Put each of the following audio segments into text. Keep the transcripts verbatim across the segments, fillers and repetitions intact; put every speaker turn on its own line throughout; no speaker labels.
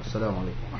السلام علیکم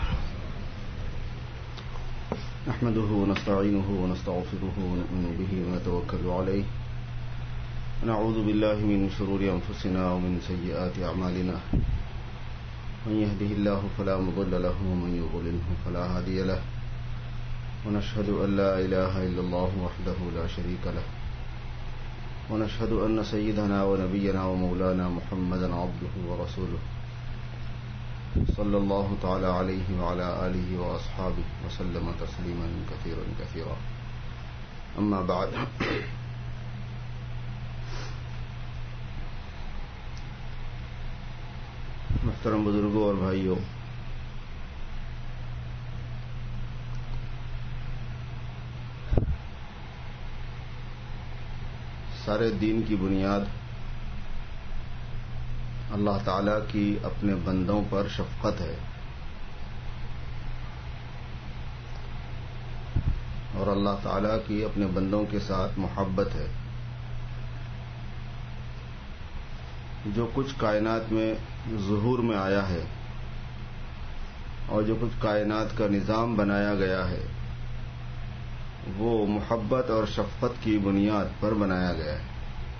نحمده ونستعینه ونستغفره ونؤمن به ونتوکل علیه ونعوذ بالله من شرور انفسنا ومن سیئات اعمالنا من يهده الله فلا مضل له ومن يضلله فلا هادي له ونشهد ان لا اله الا الله وحده لا شريك له ونشهد ان سيدنا ونبينا ومولانا محمدا عبده ورسوله صلی اللہ تعالی علیہ وعلى آلہ واصحابہ وسلم تسلیما کثیرا کثیرا اما بعد. محترم بزرگوں اور بھائیوں، سارے دین کی بنیاد اللہ تعالیٰ کی اپنے بندوں پر شفقت ہے، اور اللہ تعالیٰ کی اپنے بندوں کے ساتھ محبت ہے. جو کچھ کائنات میں ظہور میں آیا ہے اور جو کچھ کائنات کا نظام بنایا گیا ہے وہ محبت اور شفقت کی بنیاد پر بنایا گیا ہے.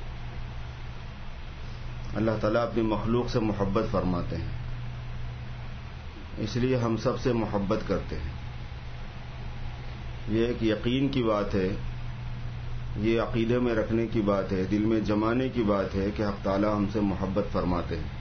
اللہ تعالیٰ اپنی مخلوق سے محبت فرماتے ہیں، اس لیے ہم سب سے محبت کرتے ہیں. یہ ایک یقین کی بات ہے، یہ عقیدے میں رکھنے کی بات ہے، دل میں جمانے کی بات ہے کہ حق تعالیٰ ہم سے محبت فرماتے ہیں.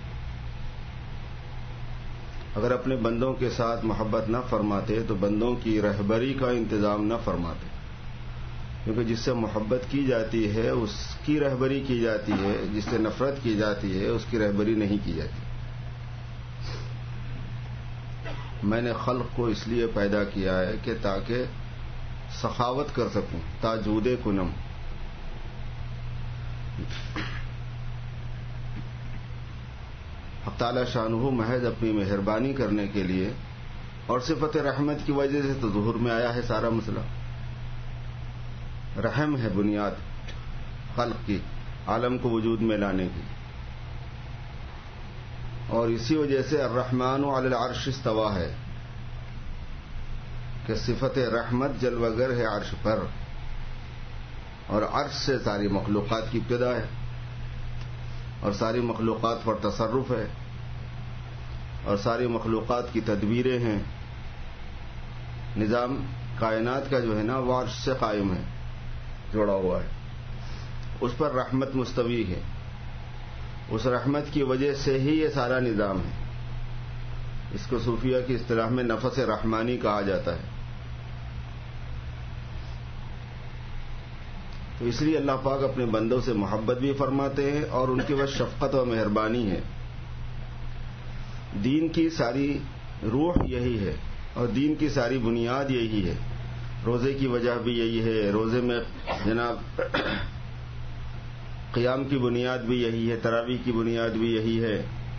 اگر اپنے بندوں کے ساتھ محبت نہ فرماتے تو بندوں کی رہبری کا انتظام نہ فرماتے، کیونکہ جس سے محبت کی جاتی ہے اس کی رہبری کی جاتی ہے، جس سے نفرت کی جاتی ہے اس کی رہبری نہیں کی جاتی. میں نے خلق کو اس لیے پیدا کیا ہے کہ تاکہ سخاوت کر سکوں، تاجود کنم. حق تعالی شانہ محض اپنی مہربانی کرنے کے لیے اور صفت رحمت کی وجہ سے تو ظہور میں آیا ہے سارا مسئلہ. رحم ہے بنیاد خلق کی، عالم کو وجود میں لانے کی، اور اسی وجہ سے الرحمن علی العرش استویٰ ہے کہ صفت رحمت جلوگر ہے عرش پر، اور عرش سے ساری مخلوقات کی ابتدا ہے اور ساری مخلوقات پر تصرف ہے اور ساری مخلوقات کی تدبیریں ہیں. نظام کائنات کا جو ہے نا وہ عرش سے قائم ہے، جوڑا ہوا ہے، اس پر رحمت مستوی ہے. اس رحمت کی وجہ سے ہی یہ سارا نظام ہے. اس کو صوفیہ کی اصطلاح میں نفس رحمانی کہا جاتا ہے. تو اس لیے اللہ پاک اپنے بندوں سے محبت بھی فرماتے ہیں اور ان کی وہ شفقت و مہربانی ہے. دین کی ساری روح یہی ہے اور دین کی ساری بنیاد یہی ہے. روزے کی وجہ بھی یہی ہے، روزے میں جناب قیام کی بنیاد بھی یہی ہے، تراویح کی بنیاد بھی یہی ہے.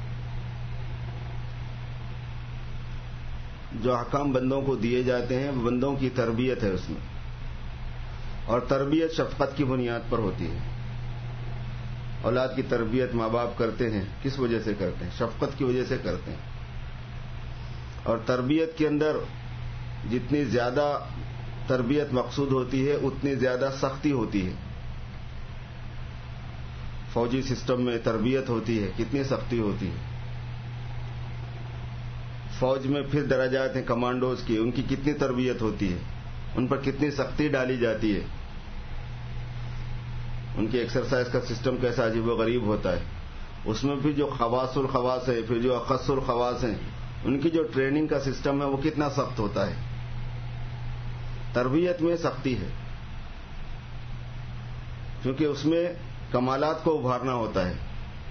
جو احکام بندوں کو دیے جاتے ہیں وہ بندوں کی تربیت ہے اس میں، اور تربیت شفقت کی بنیاد پر ہوتی ہے. اولاد کی تربیت ماں باپ کرتے ہیں، کس وجہ سے کرتے ہیں؟ شفقت کی وجہ سے کرتے ہیں. اور تربیت کے اندر جتنی زیادہ تربیت مقصود ہوتی ہے اتنی زیادہ سختی ہوتی ہے. فوجی سسٹم میں تربیت ہوتی ہے، کتنی سختی ہوتی ہے. فوج میں پھر درجات ہیں کمانڈوز کی، ان کی کتنی تربیت ہوتی ہے، ان پر کتنی سختی ڈالی جاتی ہے. ان کی ایکسرسائز کا سسٹم کیسا عجیب و غریب ہوتا ہے. اس میں بھی جو خواص الخواص ہیں، پھر جو اخص الخواص ہیں، ان کی جو ٹریننگ کا سسٹم ہے وہ کتنا سخت ہوتا ہے. تربیت میں سختی ہے کیونکہ اس میں کمالات کو ابھارنا ہوتا ہے،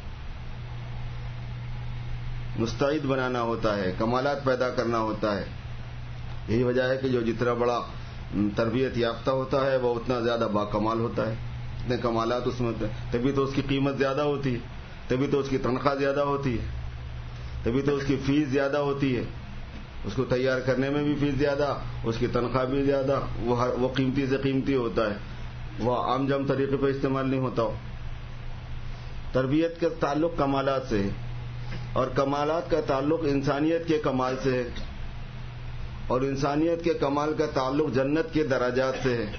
مستعد بنانا ہوتا ہے، کمالات پیدا کرنا ہوتا ہے. یہی وجہ ہے کہ جو جتنا بڑا تربیت یافتہ ہوتا ہے وہ اتنا زیادہ باکمال ہوتا ہے. اتنے کمالات اس میں ہوتے ہیں، تبھی تو اس کی قیمت زیادہ ہوتی ہے، تبھی تو اس کی تنخواہ زیادہ ہوتی ہے، تبھی تو اس کی فیس زیادہ ہوتی ہے. اس کو تیار کرنے میں بھی فیس زیادہ، اس کی تنخواہ بھی زیادہ. وہ وہ قیمتی سے قیمتی ہوتا ہے، وہ عام جام طریقے پہ استعمال نہیں ہوتا. تربیت کا تعلق کمالات سے ہے. اور کمالات کا تعلق انسانیت کے کمال سے ہے، اور انسانیت کے کمال کا تعلق جنت کے درجات سے ہے.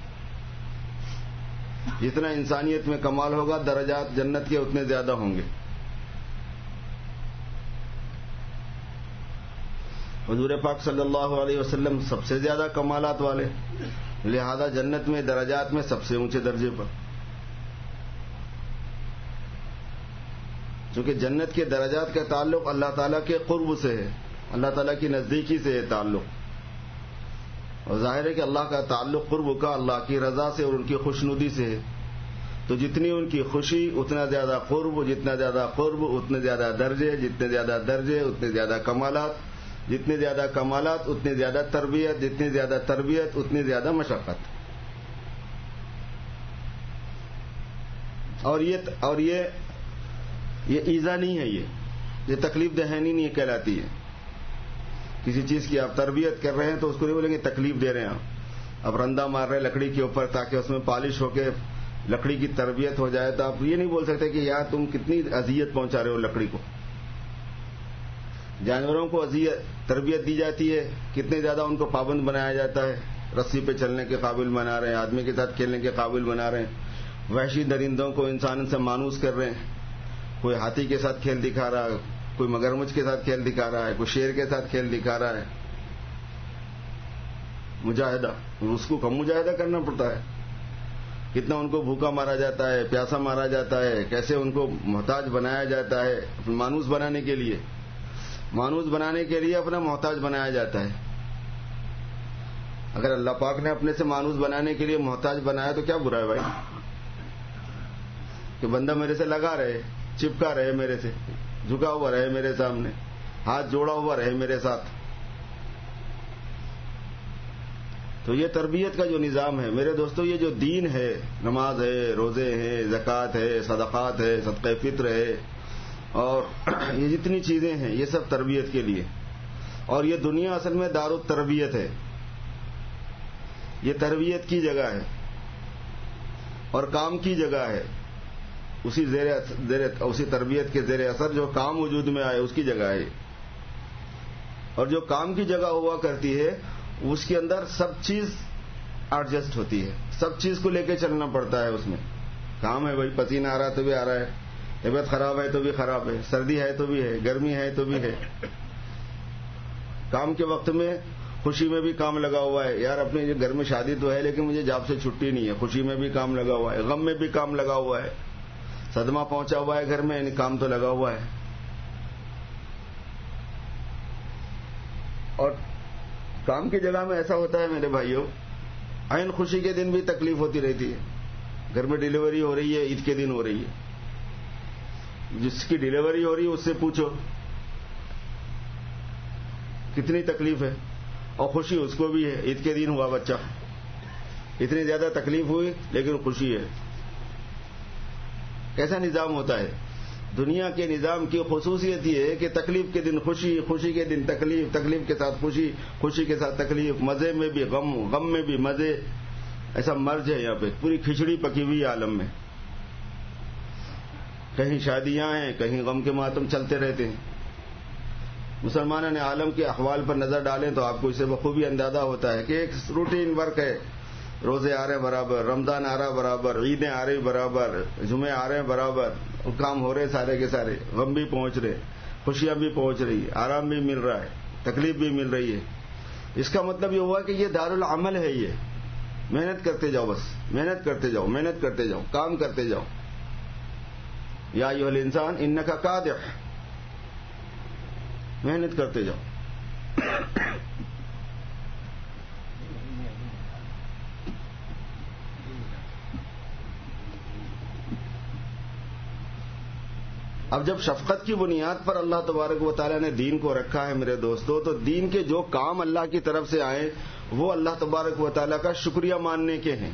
جتنا انسانیت میں کمال ہوگا درجات جنت کے اتنے زیادہ ہوں گے. حضور پاک صلی اللہ علیہ وسلم سب سے زیادہ کمالات والے، لہذا جنت میں درجات میں سب سے اونچے درجے پر. چونکہ جنت کے درجات کا تعلق اللہ تعالیٰ کے قرب سے ہے، اللہ تعالیٰ کی نزدیکی سے ہے تعلق. اور ظاہر ہے کہ اللہ کا تعلق قرب کا اللہ کی رضا سے اور ان کی خوشنودی سے ہے. تو جتنی ان کی خوشی اتنا زیادہ قرب، جتنا زیادہ قرب اتنے زیادہ درجے، جتنے زیادہ درجے اتنے زیادہ کمالات، جتنے زیادہ کمالات اتنی زیادہ تربیت، جتنی زیادہ تربیت اتنی زیادہ مشقت. اور یہ اور یہ یہ ایزا نہیں ہے، یہ یہ تکلیف دہانی نہیں کہلاتی ہے. کسی چیز کی آپ تربیت کر رہے ہیں تو اس کو نہیں بولیں گے تکلیف دے رہے ہیں آپ. اب رندہ مار رہے لکڑی کے اوپر تاکہ اس میں پالش ہو کے لکڑی کی تربیت ہو جائے، تو آپ یہ نہیں بول سکتے کہ یار تم کتنی اذیت پہنچا رہے ہو لکڑی کو. جانوروں کو اذیت تربیت دی جاتی ہے، کتنے زیادہ ان کو پابند بنایا جاتا ہے، رسی پہ چلنے کے قابل بنا رہے ہیں، آدمی کے ساتھ کھیلنے کے قابل بنا رہے ہیں. وحشی درندوں کو انسان سے مانوس کر رہے ہیں. کوئی ہاتھی کے ساتھ کھیل دکھا رہا ہے، کوئی مگرمچھ کے ساتھ کھیل دکھا رہا ہے، کوئی شیر کے ساتھ کھیل دکھا رہا ہے. مجاہدہ، اس کو کم مجاہدہ کرنا پڑتا ہے. کتنا ان کو بھوکا مارا جاتا ہے، پیاسا مارا جاتا ہے، کیسے ان کو محتاج بنایا جاتا ہے مانوس بنانے کے لیے. مانوس بنانے کے لیے اپنا محتاج بنایا جاتا ہے. اگر اللہ پاک نے اپنے سے مانوس بنانے کے لیے محتاج بنایا تو کیا برا ہے بھائی، کہ بندہ میرے سے لگا رہے، چپکا رہے میرے سے، جھکا ہوا رہے میرے سامنے، ہاتھ جوڑا ہوا رہے میرے ساتھ. تو یہ تربیت کا جو نظام ہے میرے دوستو، یہ جو دین ہے، نماز ہے، روزے ہیں، زکوٰۃ ہے، صدقات ہے، صدقہ فطر ہے، اور یہ جتنی چیزیں ہیں یہ سب تربیت کے لیے. اور یہ دنیا اصل میں دار التربیت ہے، یہ تربیت کی جگہ ہے اور کام کی جگہ ہے. اسی زیر زیر اسی تربیت کے زیر اثر جو کام وجود میں آئے اس کی جگہ ہے. اور جو کام کی جگہ ہوا کرتی ہے اس کے اندر سب چیز ایڈجسٹ ہوتی ہے، سب چیز کو لے کے چلنا پڑتا ہے. اس میں کام ہے بھائی، پسینہ آ رہا تو بھی آ رہا ہے، طبیعت خراب ہے تو بھی خراب ہے، سردی ہے تو بھی ہے، گرمی ہے تو بھی ہے. کام کے وقت میں خوشی میں بھی کام لگا ہوا ہے، یار اپنے گھر میں شادی تو ہے لیکن مجھے جاب سے چھٹی نہیں ہے، خوشی میں بھی کام لگا ہوا ہے، غم میں بھی کام لگا ہوا ہے، صدمہ پہنچا ہوا ہے گھر میں، یعنی کام تو لگا ہوا ہے. اور کام کی جگہ میں ایسا ہوتا ہے میرے بھائیوں، عین خوشی کے دن بھی تکلیف ہوتی رہتی ہے. گھر میں ڈیلیوری ہو رہی ہے، عید کے دن ہو رہی ہے، جس کی ڈیلیوری ہو رہی ہے اس سے پوچھو کتنی تکلیف ہے، اور خوشی اس کو بھی ہے. عید کے دن ہوا بچہ، اتنی زیادہ تکلیف ہوئی لیکن خوشی ہے. کیسا نظام ہوتا ہے؟ دنیا کے نظام کی خصوصیت یہ ہے کہ تکلیف کے دن خوشی، خوشی کے دن تکلیف، تکلیف کے ساتھ خوشی، خوشی کے ساتھ تکلیف، مزے میں بھی غم، غم میں بھی مزے. ایسا مرج ہے یہاں پہ، پوری کھچڑی پکی ہوئی عالم میں. کہیں شادیاں ہیں، کہیں غم کے ماتم چلتے رہتے ہیں. مسلمانوں نے عالم کے احوال پر نظر ڈالیں تو آپ کو اسے بخوبی اندازہ ہوتا ہے کہ ایک روٹین ورک ہے. روزے آ رہے ہیں برابر، رمضان آ رہا برابر، عیدیں آ رہی برابر، جمعے آ رہے ہیں برابر، کام ہو رہے سارے کے سارے، غم بھی پہنچ رہے، خوشیاں بھی پہنچ رہی، آرام بھی مل رہا ہے، تکلیف بھی مل رہی ہے. اس کا مطلب یہ ہوا کہ یہ دار العمل ہے. یہ محنت کرتے جاؤ، بس محنت کرتے جاؤ، محنت کرتے جاؤ، کام کرتے جاؤ. یا ایھا الانسان انک کادح، محنت کرتے جاؤ. اب جب شفقت کی بنیاد پر اللہ تبارک و تعالیٰ نے دین کو رکھا ہے میرے دوستو، تو دین کے جو کام اللہ کی طرف سے آئے وہ اللہ تبارک و تعالیٰ کا شکریہ ماننے کے ہیں.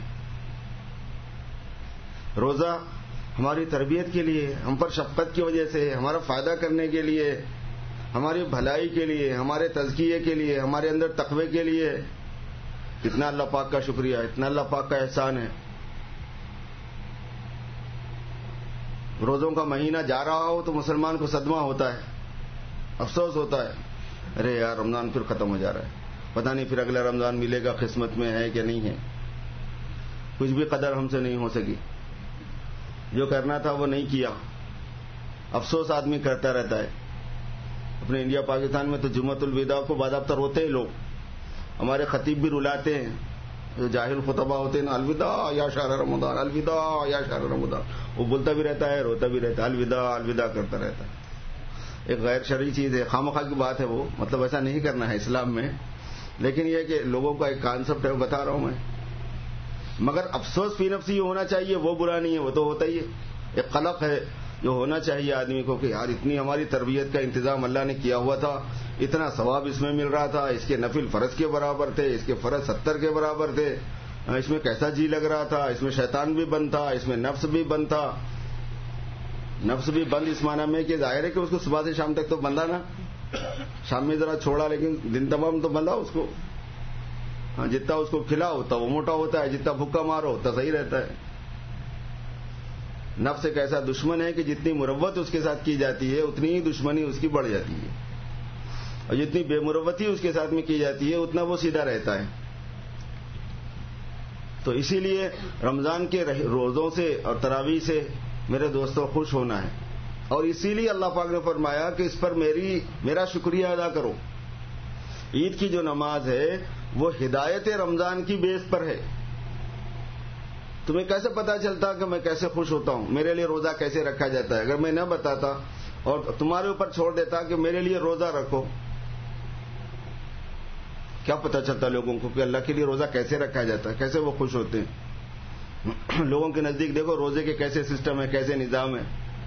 روزہ ہماری تربیت کے لیے، ہم پر شفقت کی وجہ سے، ہمارا فائدہ کرنے کے لیے، ہماری بھلائی کے لیے، ہمارے تزکیے کے لیے، ہمارے اندر تقوی کے لیے. اتنا اللہ پاک کا شکریہ، اتنا اللہ پاک کا احسان ہے. روزوں کا مہینہ جا رہا ہو تو مسلمان کو صدمہ ہوتا ہے, افسوس ہوتا ہے, ارے یار رمضان پھر ختم ہو جا رہا ہے, پتہ نہیں پھر اگلا رمضان ملے گا, قسمت میں ہے کہ نہیں ہے. کچھ بھی قدر ہم سے نہیں ہو سکی, جو کرنا تھا وہ نہیں کیا, افسوس آدمی کرتا رہتا ہے. اپنے انڈیا پاکستان میں تو جمعۃ الوداع کو باضابطہ روتے ہیں لوگ, ہمارے خطیب بھی رلاتے ہیں, جو جاہل خطبہ ہوتے ہیں نا, الوداع یا شہر رمضان, الوداع یا شہر رمضان, وہ بولتا بھی رہتا ہے, روتا بھی رہتا ہے, الوداع الوداع کرتا رہتا ہے. ایک غیر شرعی چیز ہے, خواہ کی بات ہے وہ, مطلب ایسا نہیں کرنا ہے اسلام میں, لیکن یہ کہ لوگوں کا ایک کانسیپٹ ہے وہ بتا رہا ہوں میں. مگر افسوس فی نفسی ہونا چاہیے, وہ برا نہیں ہے, وہ تو ہوتا ہی ہے. ایک قلق ہے جو ہونا چاہیے آدمی کو کہ یار اتنی ہماری تربیت کا انتظام اللہ نے کیا ہوا تھا, اتنا ثواب اس میں مل رہا تھا, اس کے نفل فرض کے برابر تھے, اس کے فرض ستر کے برابر تھے, اس میں کیسا جی لگ رہا تھا, اس میں شیطان بھی بند تھا, اس میں نفس بھی بند تھا. نفس بھی بند اس معنی میں کہ ظاہر ہے کہ اس کو صبح سے شام تک تو بندھا نا, شام میں ذرا چھوڑا لیکن دن تمام تو بندھا اس کو. ہاں, جتنا اس کو کھلا ہوتا وہ موٹا ہوتا ہے, جتنا بھوکا مارو ہوتا صحیح رہتا ہے. نفس ایک ایسا دشمن ہے کہ جتنی مروت اس کے ساتھ کی جاتی ہے اتنی ہی دشمنی اس کی بڑھ جاتی ہے, اور جتنی بے مروتی اس کے ساتھ میں کی جاتی ہے اتنا وہ سیدھا رہتا ہے. تو اسی لیے رمضان کے روزوں سے اور تراویح سے میرے دوستوں خوش ہونا ہے, اور اسی لیے اللہ پاک نے فرمایا کہ اس پر میری میرا شکریہ ادا کرو. عید کی جو نماز ہے وہ ہدایت رمضان کی بیس پر ہے. تمہیں کیسے پتا چلتا کہ میں کیسے خوش ہوتا ہوں, میرے لیے روزہ کیسے رکھا جاتا ہے؟ اگر میں نہ بتاتا اور تمہارے اوپر چھوڑ دیتا کہ میرے لیے روزہ رکھو, کیا پتا چلتا لوگوں کو کہ اللہ کے لیے روزہ کیسے رکھا جاتا ہے, کیسے وہ خوش ہوتے ہیں. لوگوں کے نزدیک دیکھو روزے کے کیسے سسٹم ہے, کیسے نظام ہے.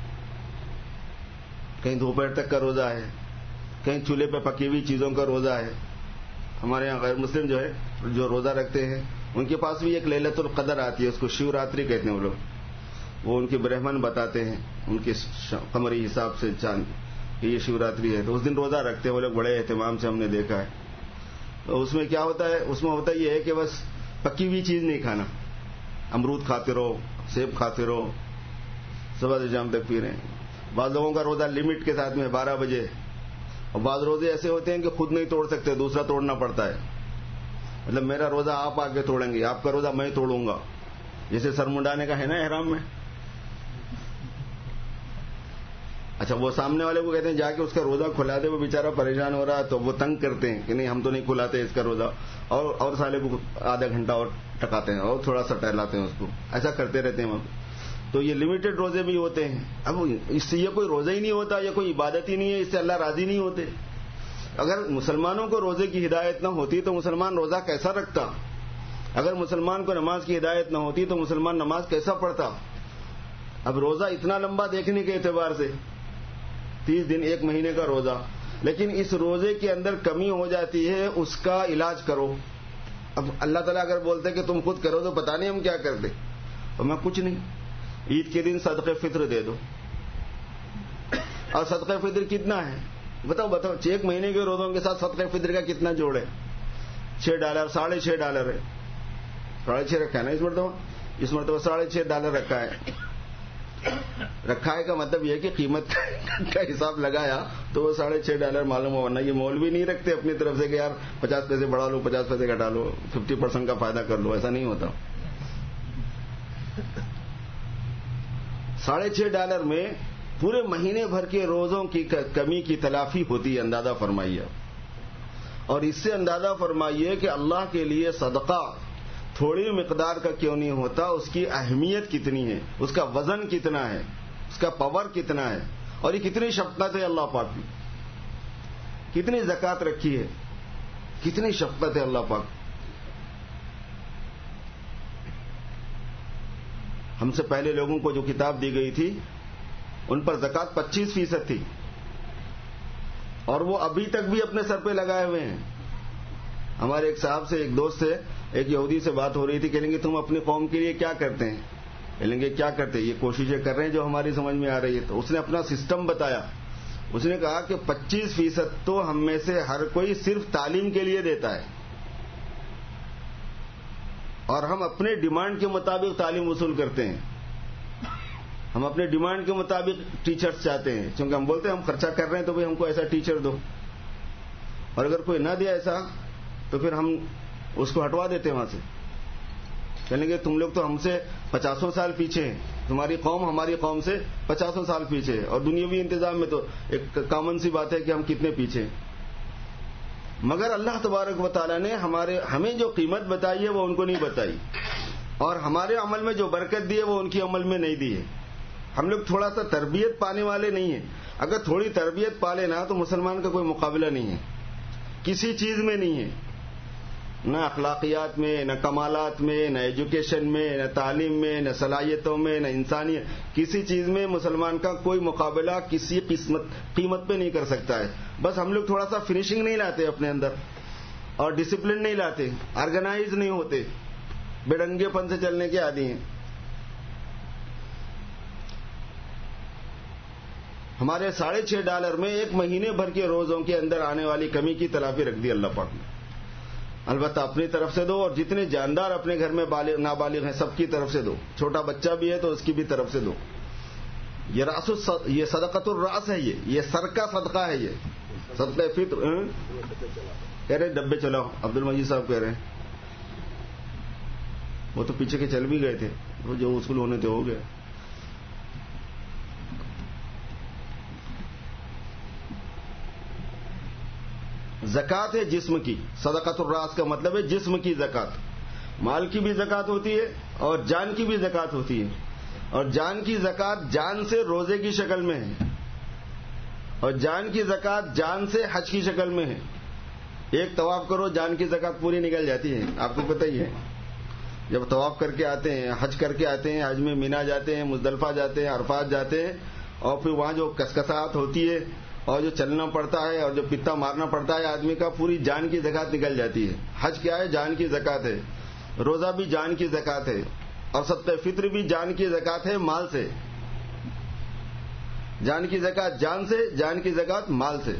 کہیں دوپہر تک کا روزہ ہے, کہیں چولہے پہ پکی ہوئی چیزوں کا روزہ ہے. ہمارے یہاں غیر مسلم جو ہے جو روزہ رکھتے ہیں ان کے پاس بھی ایک لیلۃ القدر آتی ہے, اس کو شیو راتری کہتے ہیں وہ لوگ. وہ ان کے برہمن بتاتے ہیں ان کے قمری حساب سے چاند کہ یہ شیو راتری ہے, تو اس دن روزہ رکھتے ہیں وہ لوگ بڑے اہتمام سے, ہم نے دیکھا ہے. تو اس میں کیا ہوتا ہے, اس میں ہوتا یہ ہے کہ بس پکی ہوئی چیز نہیں کھانا, امرود کھاتے رہو, سیب کھاتے رہو, صبح سے شام تک پی رہے ہیں. بعض لوگوں کا روزہ لمٹ کے ساتھ میں بارہ بجے, اور بعض روزے ایسے ہوتے ہیں کہ خود نہیں توڑ سکتے, دوسرا توڑنا پڑتا ہے. مطلب میرا روزہ آپ آ کے توڑیں گے, آپ کا روزہ میں توڑوں گا, جیسے سر منڈانے کا ہے نا احرام میں. اچھا, وہ سامنے والے کو کہتے ہیں جا کے اس کا روزہ کھلا دے, وہ بیچارہ پریشان ہو رہا ہے تو وہ تنگ کرتے ہیں کہ نہیں ہم تو نہیں کھلاتے اس کا روزہ, اور اور سالے کو آدھا گھنٹہ اور ٹکاتے ہیں اور تھوڑا سا ٹہلاتے ہیں اس کو, ایسا کرتے رہتے ہیں. تو یہ لمیٹڈ روزے بھی ہوتے ہیں. اب اس سے یہ کوئی روزہ ہی نہیں ہوتا, یہ کوئی عبادت ہی نہیں ہے, اس سے اللہ راضی نہیں ہوتے. اگر مسلمانوں کو روزے کی ہدایت نہ ہوتی تو مسلمان روزہ کیسا رکھتا؟ اگر مسلمان کو نماز کی ہدایت نہ ہوتی تو مسلمان نماز کیسا پڑھتا؟ اب روزہ اتنا لمبا دیکھنے کے اعتبار سے تیس دن ایک مہینے کا روزہ, لیکن اس روزے کے اندر کمی ہو جاتی ہے, اس کا علاج کرو. اب اللہ تعالیٰ اگر بولتے کہ تم خود کرو تو پتہ نہیں ہم کیا کرتے, اور میں کچھ نہیں, عید کے دن صدقہ فطر دے دو. اور صدقہ فطر کتنا ہے بتاؤ بتاؤ ایک مہینے کے روزوں کے ساتھ صدقہ فطر کا کتنا جوڑ ہے؟ چھ ڈالر ساڑھے چھ ڈالر ہے, ساڑھے چھ رکھا ہے نا اس مرتبہ, اس مرتبہ ساڑھے چھ ڈالر رکھا ہے. رکھا ہے کا مطلب یہ کہ قیمت کا حساب لگایا تو وہ ساڑھے چھ ڈالر معلوم ہو. ورنہ یہ مولوی نہیں رکھتے اپنی طرف سے کہ یار پچاس پیسے بڑھا لو, پچاس پیسے گھٹا لو, ففٹی پرسینٹ کا فائدہ کر لو, ایسا نہیں ہوتا. ساڑھے چھ ڈالر میں پورے مہینے بھر کے روزوں کی کمی کی تلافی ہوتی ہے, اندازہ فرمائیے. اور اس سے اندازہ فرمائیے کہ اللہ کے لیے صدقہ تھوڑی مقدار کا کیوں نہیں ہوتا, اس کی اہمیت کتنی ہے, اس کا وزن کتنا ہے, اس کا پاور کتنا ہے, اور یہ کتنی شفقت ہے اللہ پاک کی, کتنی زکوٰۃ رکھی ہے, کتنی شفقت ہے اللہ پاک. ہم سے پہلے لوگوں کو جو کتاب دی گئی تھی ان پر زکوٰۃ پچیس فیصد تھی, اور وہ ابھی تک بھی اپنے سر پہ لگائے ہوئے ہیں. ہمارے ایک صاحب سے, ایک دوست سے, ایک یہودی سے بات ہو رہی تھی, کہیں گے تم اپنی قوم کے لیے کیا کرتے ہیں؟ کہیں گے کیا کرتے ہیں, یہ کوششیں کر رہے ہیں جو ہماری سمجھ میں آ رہی ہے. تو اس نے اپنا سسٹم بتایا. اس نے کہا کہ پچیس فیصد تو ہم میں سے ہر کوئی صرف تعلیم کے لیے دیتا ہے, اور ہم اپنے ڈیمانڈ کے مطابق تعلیم وصول کرتے ہیں. ہم اپنے ڈیمانڈ کے مطابق ٹیچرز چاہتے ہیں، چونکہ ہم بولتے ہیں ہم خرچہ کر رہے ہیں تو بھئی ہم کو ایسا ٹیچر دو، اور اگر کوئی نہ دے ایسا تو پھر ہم اس کو ہٹوا دیتے ہیں وہاں سے، کہیں گے تم لوگ تو ہم سے پچاسوں سال پیچھے ہیں، تمہاری قوم ہماری قوم سے پچاسوں سال پیچھے ہے، اور دنیاوی انتظام میں تو ایک کامن سی بات ہے کہ ہم کتنے پیچھے ہیں۔ مگر اللہ تبارک و تعالیٰ نے ہمارے ہمیں جو قیمت بتائی ہے وہ ان کو نہیں بتائی، اور ہمارے عمل میں جو برکت دی ہے وہ ان کی عمل میں نہیں دی ہے۔ ہم لوگ تھوڑا سا تربیت پانے والے نہیں ہیں، اگر تھوڑی تربیت پا لینا تو مسلمان کا کوئی مقابلہ نہیں ہے، کسی چیز میں نہیں ہے، نہ اخلاقیات میں، نہ کمالات میں، نہ ایجوکیشن میں، نہ تعلیم میں، نہ صلاحیتوں میں، نہ انسانیت، کسی چیز میں مسلمان کا کوئی مقابلہ کسی قسمت قیمت پہ نہیں کر سکتا ہے۔ بس ہم لوگ تھوڑا سا فنیشنگ نہیں لاتے اپنے اندر، اور ڈسپلن نہیں لاتے، آرگنائز نہیں ہوتے، بے ڈنگے پن سے چلنے کے عادی ہیں۔ ہمارے ساڑھے چھ ڈالر میں ایک مہینے بھر کے روزوں کے اندر آنے والی کمی کی تلافی رکھ دی اللہ پاک نے۔ البتہ اپنی طرف سے دو، اور جتنے جاندار اپنے گھر میں بالغ نابالغ ہیں سب کی طرف سے دو، چھوٹا بچہ بھی ہے تو اس کی بھی طرف سے دو۔ یہ راس یہ صدقۃ الراس ہے، یہ یہ سر کا صدقہ ہے، یہ صدقہ فطر۔ کہہ رہے ڈبے چلاؤ، عبد المجید صاحب کہہ رہے ہیں، وہ تو پیچھے کے چل بھی گئے تھے، وہ جو اصول ہونے تھے ہو گئے۔ زکات ہے جسم کی، صدقۃ الراس کا مطلب ہے جسم کی زکات، مال کی بھی زکات ہوتی ہے اور جان کی بھی زکات ہوتی ہے، اور جان کی زکات جان سے روزے کی شکل میں ہے، اور جان کی زکات جان سے حج کی شکل میں ہے۔ ایک طواف کرو جان کی زکات پوری نکل جاتی ہے، آپ کو پتہ ہی ہے۔ جب طواف کر کے آتے ہیں، حج کر کے آتے ہیں، حج میں مینا جاتے ہیں، مزدلفہ جاتے ہیں، عرفات جاتے ہیں، اور پھر وہاں جو کسکساہٹ ہوتی ہے اور جو چلنا پڑتا ہے اور جو پتا مارنا پڑتا ہے آدمی کا، پوری جان کی زکات نکل جاتی ہے۔ حج کیا ہے؟ جان کی زکات ہے۔ روزہ بھی جان کی زکات ہے، اور صدقہ فطر بھی جان کی زکات ہے، مال سے۔ جان کی زکات جان سے، جان کی زکات مال سے۔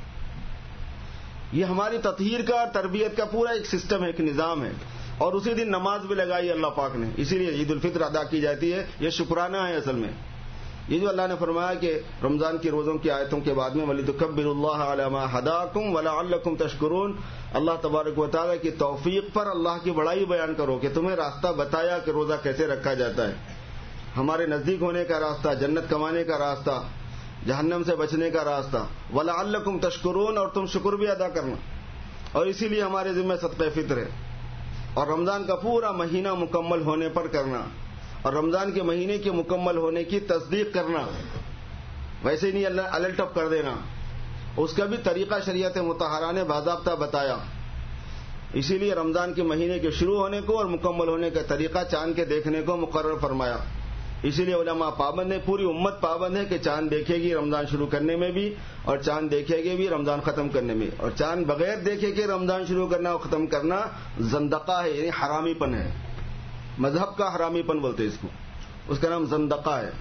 یہ ہماری تطہیر کا اور تربیت کا پورا ایک سسٹم ہے، ایک نظام ہے، اور اسی دن نماز بھی لگائی اللہ پاک نے، اسی لیے عید الفطر ادا کی جاتی ہے۔ یہ شکرانہ ہے اصل میں۔ یہ جو اللہ نے فرمایا کہ رمضان کی روزوں کی آیتوں کے بعد میں وَلِتُكَبِّرُوا اللَّهَ عَلَىٰ مَا هَدَاكُمْ وَلَعَلَّكُمْ تَشْكُرُونَ، اللہ تبارک و تعالیٰ کی توفیق پر اللہ کی بڑائی بیان کرو کہ تمہیں راستہ بتایا کہ روزہ کیسے رکھا جاتا ہے، ہمارے نزدیک ہونے کا راستہ، جنت کمانے کا راستہ، جہنم سے بچنے کا راستہ، وَلَعَلَّكُمْ تَشْكُرُونَ، اور تم شکر بھی ادا کرنا، اور اسی لیے ہمارے ذمہ صدقہ فطر ہے، اور رمضان کا پورا مہینہ مکمل ہونے پر کرنا، اور رمضان کے مہینے کے مکمل ہونے کی تصدیق کرنا، ویسے ہی نہیں اللہ الٹ اپ کر دینا، اس کا بھی طریقہ شریعت مطہرہ نے باضابطہ بتایا۔ اسی لیے رمضان کے مہینے کے شروع ہونے کو اور مکمل ہونے کا طریقہ چاند کے دیکھنے کو مقرر فرمایا۔ اسی لیے علماء پابند ہے، پوری امت پابند ہے کہ چاند دیکھے گی رمضان شروع کرنے میں بھی، اور چاند دیکھے گی بھی رمضان ختم کرنے میں، اور چاند بغیر دیکھے کہ رمضان شروع کرنا اور ختم کرنا زندقہ ہے، یعنی حرامی پن ہے، مذہب کا حرامی پن بولتے اس کو، اس کا نام زندقہ ہے،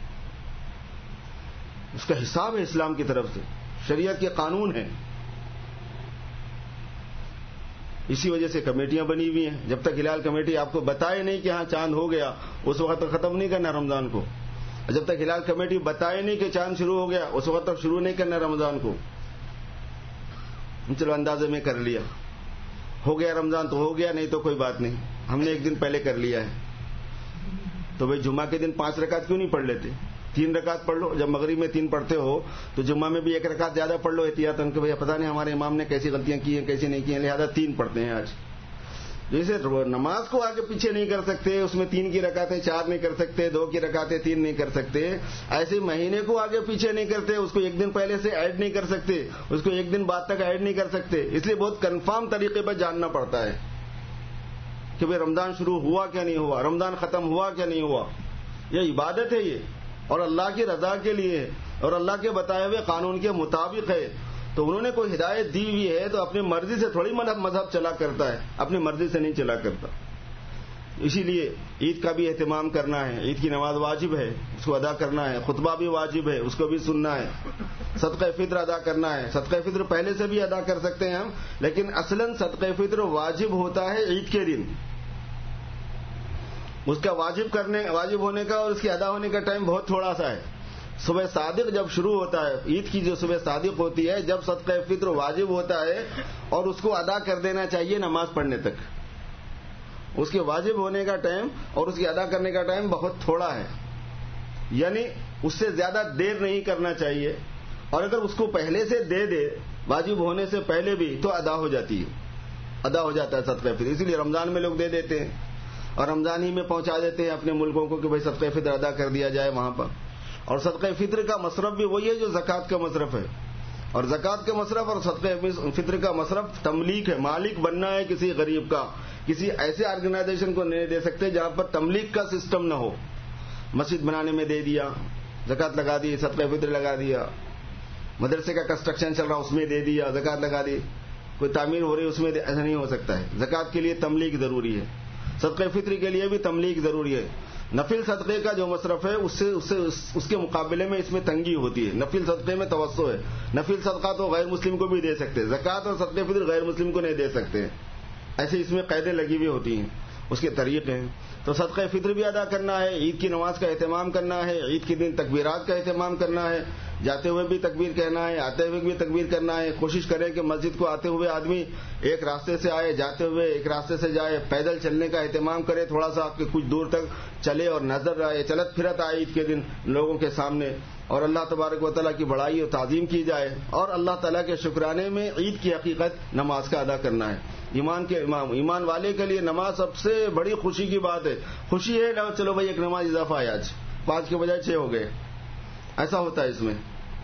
اس کا حساب ہے اسلام کی طرف سے، شریعت کے قانون ہیں۔ اسی وجہ سے کمیٹیاں بنی ہوئی ہیں، جب تک ہلال کمیٹی آپ کو بتائے نہیں کہ ہاں چاند ہو گیا اس وقت تک ختم نہیں کرنا رمضان کو، جب تک ہلال کمیٹی بتائے نہیں کہ چاند شروع ہو گیا اس وقت تک شروع نہیں کرنا رمضان کو۔ چلو اندازے میں کر لیا، ہو گیا رمضان تو ہو گیا، نہیں تو کوئی بات نہیں، ہم نے ایک دن پہلے کر لیا ہے، تو بھائی جمعہ کے دن پانچ رکعت کیوں نہیں پڑھ لیتے؟ تین رکعت پڑھ لو، جب مغرب میں تین پڑھتے ہو تو جمعہ میں بھی ایک رکعت زیادہ پڑھ لو احتیاطاً کہ بھائی پتہ نہیں ہمارے امام نے کیسی غلطیاں کی ہیں کیسی نہیں کی ہیں، لہذا تین پڑھتے ہیں آج۔ جیسے نماز کو آگے پیچھے نہیں کر سکتے، اس میں تین کی رکعتیں چار نہیں کر سکتے، دو کی رکعتیں تین نہیں کر سکتے، ایسے مہینے کو آگے پیچھے نہیں کرتے، اس کو ایک دن پہلے سے ایڈ نہیں کر سکتے، اس کو ایک دن بعد تک ایڈ نہیں کر سکتے، اس لیے بہت کنفرم طریقے پر جاننا پڑتا ہے کہ بھئی رمضان شروع ہوا کیا نہیں ہوا، رمضان ختم ہوا کیا نہیں ہوا۔ یہ عبادت ہے، یہ اور اللہ کی رضا کے لیے اور اللہ کے بتائے ہوئے قانون کے مطابق ہے، تو انہوں نے کوئی ہدایت دی ہوئی ہے تو اپنی مرضی سے تھوڑی مذہب چلا کرتا ہے، اپنی مرضی سے نہیں چلا کرتا۔ اسی لیے عید کا بھی اہتمام کرنا ہے، عید کی نماز واجب ہے، اس کو ادا کرنا ہے، خطبہ بھی واجب ہے، اس کو بھی سننا ہے، صدقہ فطر ادا کرنا ہے، صدقہ فطر پہلے سے بھی ادا کر سکتے ہیں ہم، لیکن اصلاً صدقہ فطر واجب ہوتا ہے عید کے دن، اس کا واجب کرنے واجب ہونے کا اور اس کی ادا ہونے کا ٹائم بہت تھوڑا سا ہے. صبح صادق جب شروع ہوتا ہے، عید کی جو صبح صادق ہوتی ہے، جب صدقہ فطر واجب ہوتا ہے اور اس کو ادا کر دینا چاہیے نماز پڑھنے تک. اس کے واجب ہونے کا ٹائم اور اس کی ادا کرنے کا ٹائم بہت تھوڑا ہے، یعنی اس سے زیادہ دیر نہیں کرنا چاہیے. اور اگر اس کو پہلے سے دے دے واجب ہونے سے پہلے بھی تو ادا ہو جاتی ہے، ادا ہو جاتا ہے صدقہ فطر. اسی لیے رمضان میں لوگ دے دیتے ہیں اور رمضان ہی میں پہنچا دیتے ہیں اپنے ملکوں کو کہ بھائی صدقہ فطر ادا کر دیا جائے وہاں پر. اور صدقہ فطر کا مصرف بھی وہی ہے جو زکوٰۃ کا مصرف ہے. اور زکوٰۃ کا مصرف اور صدقہ فطر کا مصرف تملیک ہے، مالک بننا ہے کسی غریب کا. کسی ایسے آرگنائزیشن کو نہیں دے سکتے جہاں پر تملیک کا سسٹم نہ ہو. مسجد بنانے میں دے دیا، زکوٰۃ لگا دی، صدقہ فطر لگا دیا. مدرسے کا کنسٹرکشن چل رہا اس میں دے دیا، زکوٰۃ لگا دی. کوئی تعمیر ہو رہی اس میں ایسا نہیں ہو سکتا ہے. زکوٰۃ کے لیے تملیک ضروری ہے، صدقہ فطر کے لیے بھی تملیک ضروری ہے. نفل صدقے کا جو مصرف ہے اس سے اس سے اس کے مقابلے میں اس میں تنگی ہوتی ہے. نفل صدقے میں توسع ہے. نفل صدقہ تو غیر مسلم کو بھی دے سکتے، زکوٰۃ اور صدقہ فطر غیر مسلم کو نہیں دے سکتے. ایسے اس میں قیدیں لگی ہوئی ہوتی ہیں، اس کے طریقے ہیں. تو صدقہ فطر بھی ادا کرنا ہے، عید کی نماز کا اہتمام کرنا ہے، عید کے دن تکبیرات کا اہتمام کرنا ہے، جاتے ہوئے بھی تکبیر کہنا ہے، آتے ہوئے بھی تکبیر کرنا ہے. کوشش کریں کہ مسجد کو آتے ہوئے آدمی ایک راستے سے آئے، جاتے ہوئے ایک راستے سے جائے. پیدل چلنے کا اہتمام کرے تھوڑا سا کہ کچھ دور تک چلے اور نظر آئے، چلت پھرت آئے عید کے دن لوگوں کے سامنے. اور اللہ تبارک و تعالیٰ کی بڑائی اور تعظیم کی جائے. اور اللہ تعالیٰ کے شکرانے میں عید کی حقیقت نماز کا ادا کرنا ہے. ایمان کے امام ایمان والے کے لیے نماز سب سے بڑی خوشی کی بات ہے. خوشی ہے چلو بھائی ایک نماز اضافہ ہے، آج پانچ کے بجائے چھ ہو گئے، ایسا ہوتا ہے اس میں.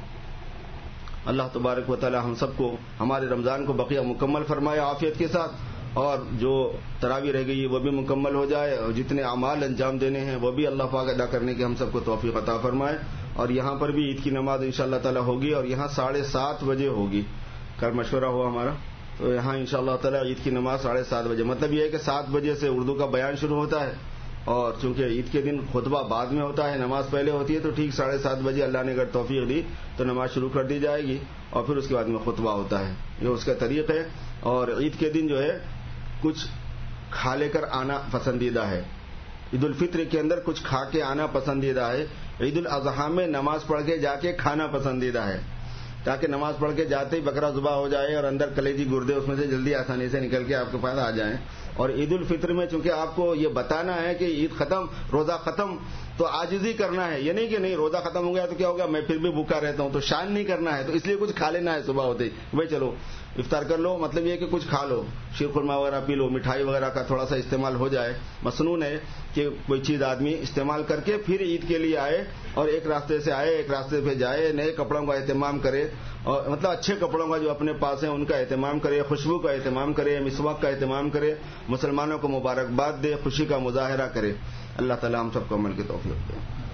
اللہ تبارک و تعالی ہم سب کو ہمارے رمضان کو بقیہ مکمل فرمائے عافیت کے ساتھ، اور جو تراویح رہ گئی ہے وہ بھی مکمل ہو جائے، اور جتنے اعمال انجام دینے ہیں وہ بھی اللہ پاک ادا کرنے کی ہم سب کو توفیق عطا فرمائے. اور یہاں پر بھی عید کی نماز انشاءاللہ تعالی ہوگی، اور یہاں ساڑھے سات بجے ہوگی. کل مشورہ ہوا ہمارا، تو یہاں انشاءاللہ تعالی عید کی نماز ساڑھے سات بجے. مطلب یہ ہے کہ سات بجے سے اردو کا بیان شروع ہوتا ہے، اور چونکہ عید کے دن خطبہ بعد میں ہوتا ہے، نماز پہلے ہوتی ہے، تو ٹھیک ساڑھے سات بجے اللہ نے اگر توفیق دی تو نماز شروع کر دی جائے گی، اور پھر اس کے بعد میں خطبہ ہوتا ہے. یہ اس کا طریق ہے. اور عید کے دن جو ہے کچھ کھا لے کر آنا پسندیدہ ہے. عید الفطر کے اندر کچھ کھا کے آنا پسندیدہ ہے. عید الاضحیٰ میں نماز پڑھ کے جا کے کھانا پسندیدہ ہے، تاکہ نماز پڑھ کے جاتے ہی بکرا ذبح ہو جائے اور اندر کلیجی گردے اس میں سے جلدی آسانی سے نکل کے آپ کے پاس آ جائیں. اور عید الفطر میں چونکہ آپ کو یہ بتانا ہے کہ عید ختم، روزہ ختم، تو عاجزی کرنا ہے. یہ نہیں کہ نہیں روزہ ختم ہو گیا تو کیا ہوگا میں پھر بھی بھوکا رہتا ہوں، تو شان نہیں کرنا ہے. تو اس لیے کچھ کھا لینا ہے صبح ہوتے ہی، بھائی چلو افطار کر لو. مطلب یہ کہ کچھ کھا لو، شیر خرما وغیرہ پی لو، مٹھائی وغیرہ کا تھوڑا سا استعمال ہو جائے. مسنون ہے کہ کوئی چیز آدمی استعمال کر کے پھر عید کے لیے آئے، اور ایک راستے سے آئے ایک راستے پہ جائے. نئے کپڑوں کا اہتمام کرے، اور مطلب اچھے کپڑوں کا جو اپنے پاس ہیں ان کا اہتمام کرے، خوشبو کا اہتمام کرے، مسواک کا اہتمام کرے، مسلمانوں کو مبارکباد دے، خوشی کا مظاہرہ کرے. اللہ تعالی ہم سب کو عمل کی توفیق دے.